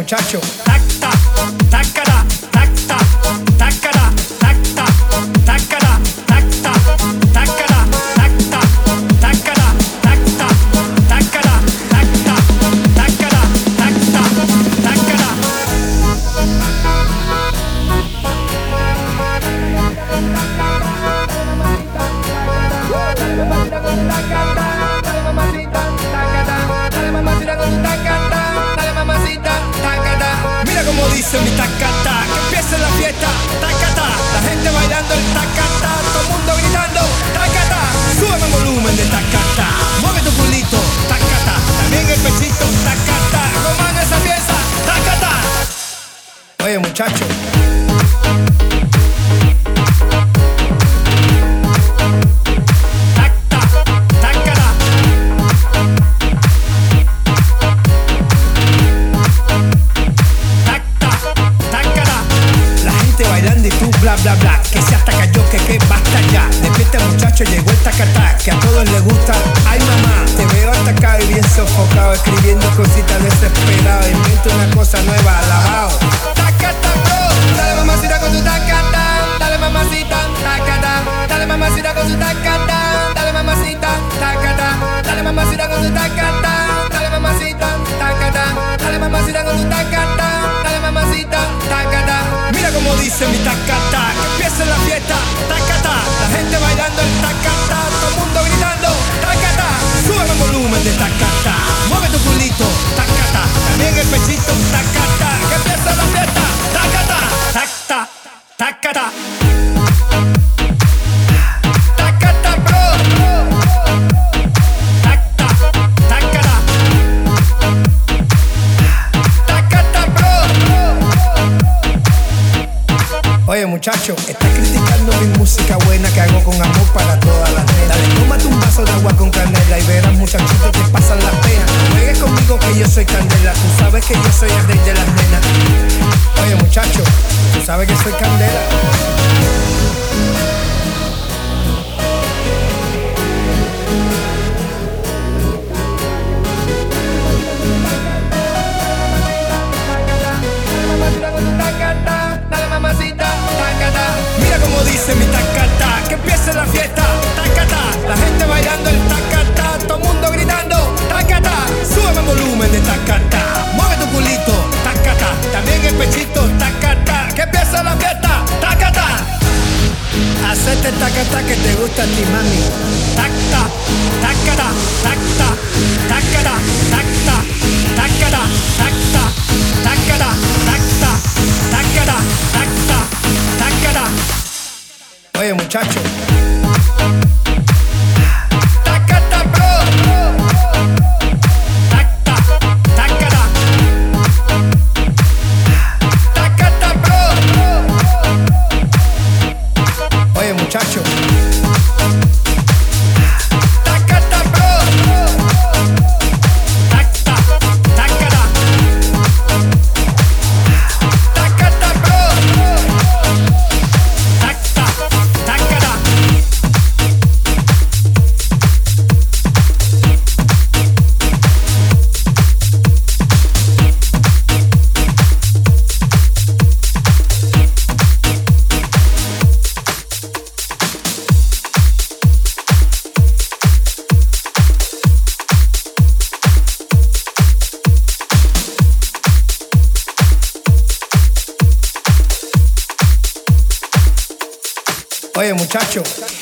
muchacho. Tac, tac, tacada, tac, tac, tacada, tac, tac, tacada, tac, tac, tacada, tac, tac, tacada, tac, tac, tacada, tac, tac, tacada, tac, tac, tacada. Mira como dice mi tacata, que empiece la fiesta, tacata, la gente bailando el tacata, todo el mundo gritando, tacata, súbeme el volumen de tacata, mueve tu culito, tacata, también el pechito, tacata, coman esa pieza, tacata. Oye muchacho, bla bla bla, que se hasta cayó, que basta ya. Despierta muchacho, llegó el tacatá, que a todos les gusta. Ay mamá, te veo atacado y bien sofocado, escribiendo cositas desesperado. Invento una cosa nueva, alabao. Tacata bro, dale mamacita con tu tacata, dale mamacita, tacata, dale mamacita con tu tacata, dale mamacita, tacata, dale mamacita con tu tacata, dale mamacita, tacata, dale mamacita con tu tacata, dale mamacita, tacata. Mira como dice mi tacata, que empiece la fiesta, tacata, la gente bailando el tacata, todo el mundo gritando, tacata, sube el volumen de tacata, mueve tu culito, tacata, también el pechito, tacata, que empiece la fiesta, tacata, tacata, tacata. Tacata bro, tacata, tacata, tacata bro. Oye muchacho, estás criticando mi música buena que hago con amor para todas las nenas. Dale, tómate un vaso de agua con canela y verás muchachito que pasan las penas. No juegues conmigo que yo soy candela, tú sabes que yo soy el rey de las nenas. Oye muchacho, tú sabes que soy candela. Mira como dice mi tacata, que empiece la fiesta, tacata, la gente bailando el tacata, todo el mundo gritando, tacata, súbeme el volumen de tacata, mueve tu culito, tacata, también el pechito, tacata, que empiece la fiesta, tacata. Hacete tacata que te gusta a ti mami, tacata, tacata, tacata, tacata, tacata, tacata, tacata, tacata, tacata, tacata, tacata, tacata. Oye muchacho, tacata bro, tacata, tacata, tacata bro. Oye muchacho, tacata bro, tacata, tacata, tacata bro, tacata, tacata. Oye muchacho,